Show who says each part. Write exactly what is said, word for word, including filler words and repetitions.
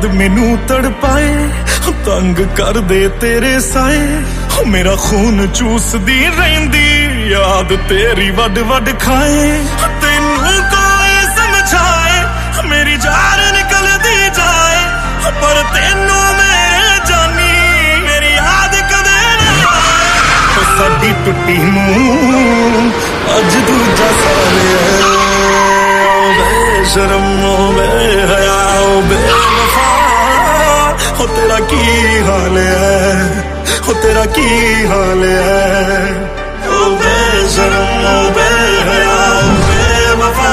Speaker 1: याद मैनू तड़पाए तंग कर दे तेरे साए मेरा खून चूसदी रहिंदी याद तेरी वड वड खाए तेनू कोई समझाए मेरी जान निकलदी जाए पर तेनू मैं जानी मेरी याद कदे ना आए साडी टुट्टी नूं अज दूजा साल बेशरम बेहया बेवफा हो तेरा की हाल है हो तेरा की हाल है ओ बेशरम बे